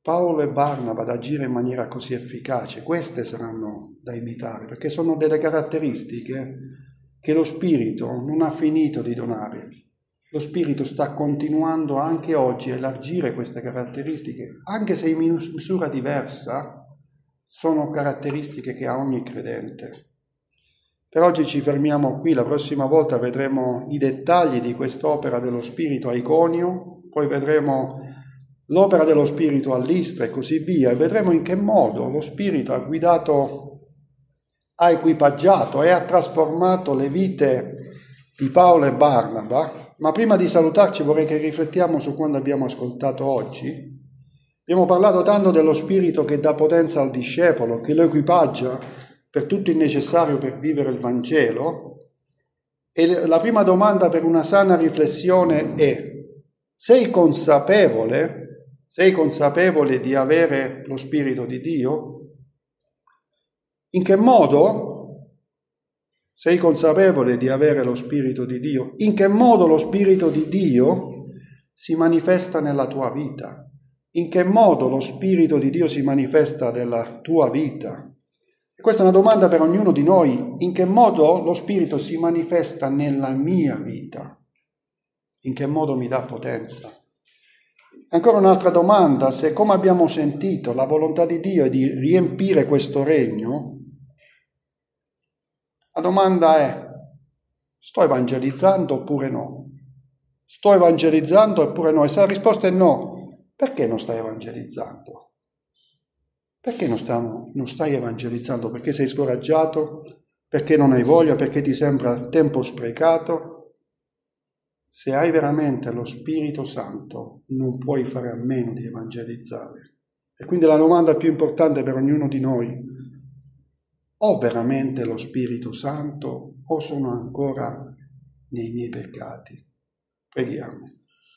Paolo e Barnaba ad agire in maniera così efficace. Queste saranno da imitare, perché sono delle caratteristiche che lo Spirito non ha finito di donare. Lo Spirito sta continuando anche oggi a elargire queste caratteristiche, anche se in misura diversa, sono caratteristiche che ha ogni credente. Per oggi ci fermiamo qui, la prossima volta vedremo i dettagli di quest'opera dello Spirito a Iconio, poi vedremo l'opera dello Spirito a Listra e così via, e vedremo in che modo lo Spirito ha guidato, ha equipaggiato e ha trasformato le vite di Paolo e Barnaba. Ma prima di salutarci vorrei che riflettiamo su quanto abbiamo ascoltato oggi. Abbiamo parlato tanto dello Spirito che dà potenza al discepolo, che lo equipaggia per tutto il necessario per vivere il Vangelo. E la prima domanda per una sana riflessione è: sei consapevole, sei consapevole di avere lo Spirito di Dio? In che modo sei consapevole di avere lo Spirito di Dio? In che modo lo Spirito di Dio si manifesta nella tua vita? In che modo lo Spirito di Dio si manifesta nella tua vita? E questa è una domanda per ognuno di noi. In che modo lo Spirito si manifesta nella mia vita? In che modo mi dà potenza? Ancora un'altra domanda: se, come abbiamo sentito, la volontà di Dio è di riempire questo regno, la domanda è: sto evangelizzando oppure no? Sto evangelizzando oppure no? E se la risposta è no, perché non stai evangelizzando? Perché non, stiamo, non stai evangelizzando? Perché sei scoraggiato? Perché non hai voglia? Perché ti sembra tempo sprecato? Se hai veramente lo Spirito Santo, non puoi fare a meno di evangelizzare. E quindi la domanda più importante per ognuno di noi: ho veramente lo Spirito Santo o sono ancora nei miei peccati? Preghiamo.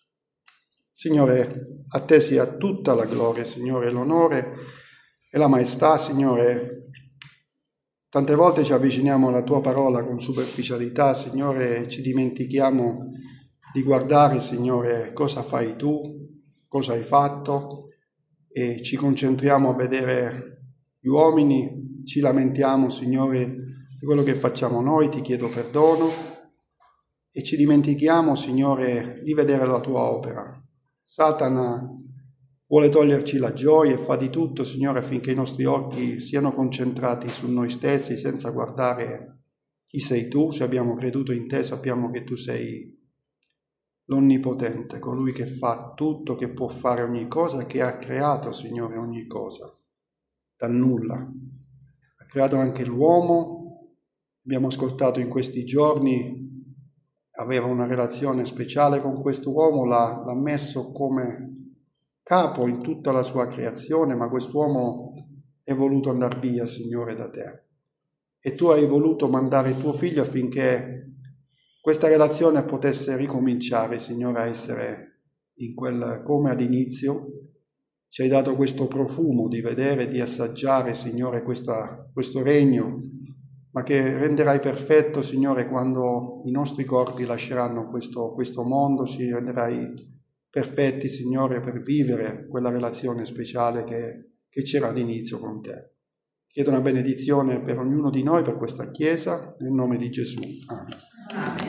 Signore, a te sia tutta la gloria, Signore, l'onore e la maestà, Signore. Tante volte ci avviciniamo alla tua parola con superficialità, Signore, e ci dimentichiamo di guardare, Signore, cosa fai tu, cosa hai fatto, e ci concentriamo a vedere gli uomini, ci lamentiamo, Signore, di quello che facciamo noi, ti chiedo perdono, e ci dimentichiamo, Signore, di vedere la tua opera. Satana vuole toglierci la gioia e fa di tutto, Signore, affinché i nostri occhi siano concentrati su noi stessi senza guardare chi sei tu. Se abbiamo creduto in te, sappiamo che tu sei l'Onnipotente, colui che fa tutto, che può fare ogni cosa, che ha creato, Signore, ogni cosa dal nulla. Ha creato anche l'uomo. Abbiamo ascoltato in questi giorni, aveva una relazione speciale con quest'uomo, l'ha, l'ha messo come capo in tutta la sua creazione, ma quest'uomo è voluto andare via, Signore, da te. E tu hai voluto mandare tuo figlio affinché questa relazione potesse ricominciare, Signore, a essere in quel come ad inizio. Ci hai dato questo profumo di vedere, di assaggiare, Signore, questa, questo regno, ma che renderai perfetto, Signore, quando i nostri corpi lasceranno questo, questo mondo. Ci renderai perfetti, Signore, per vivere quella relazione speciale che, che c'era all'inizio con te. Chiedo una benedizione per ognuno di noi, per questa Chiesa, nel nome di Gesù. Amen. Amen.